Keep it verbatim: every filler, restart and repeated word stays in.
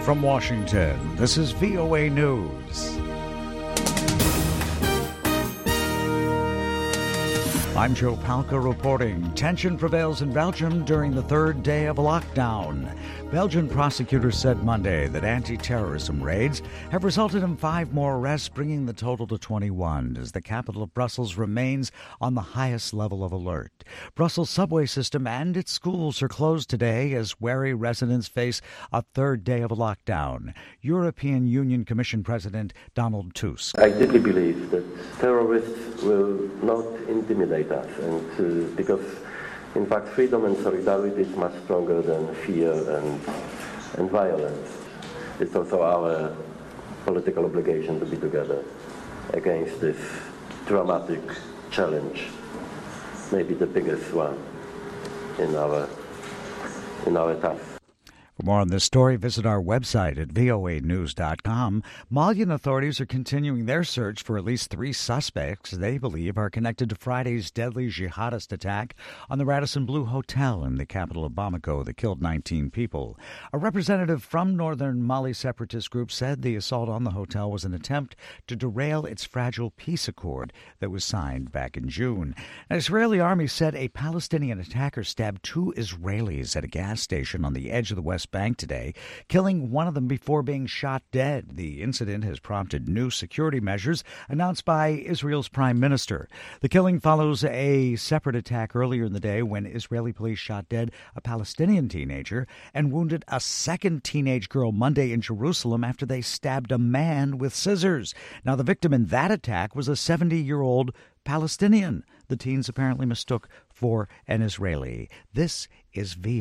From Washington, this is V O A News. I'm Joe Palca reporting. Tension prevails in Belgium during the third day of a lockdown. Belgian prosecutors said Monday that anti-terrorism raids have resulted in five more arrests, bringing the total to twenty-one, as the capital of Brussels remains on the highest level of alert. Brussels' subway system and its schools are closed today as wary residents face a third day of a lockdown. European Union Commission President Donald Tusk. I deeply believe that terrorists will not intimidate us, and uh, because in fact freedom and solidarity is much stronger than fear and and violence. It's also our political obligation to be together against this dramatic challenge, maybe the biggest one in our in our time. For more on this story, visit our website at V O A news dot com. Malian authorities are continuing their search for at least three suspects they believe are connected to Friday's deadly jihadist attack on the Radisson Blu Hotel in the capital of Bamako that killed nineteen people. A representative from northern Mali separatist group said the assault on the hotel was an attempt to derail its fragile peace accord that was signed back in June. An Israeli army said a Palestinian attacker stabbed two Israelis at a gas station on the edge of the West Bank today, killing one of them before being shot dead. The incident has prompted new security measures announced by Israel's prime minister. The killing follows a separate attack earlier in the day when Israeli police shot dead a Palestinian teenager and wounded a second teenage girl Monday in Jerusalem after they stabbed a man with scissors. Now, the victim in that attack was a seventy-year-old Palestinian the teens apparently mistook for an Israeli. This is V